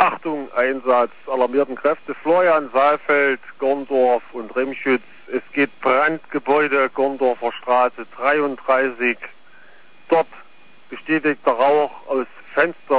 Achtung, Einsatz, alarmierten Kräfte, Florian, Saalfeld, Gorndorf und Remschütz. Es geht Brandgebäude, Gorndorfer Straße 33. Dort bestätigter Rauch aus Fenster.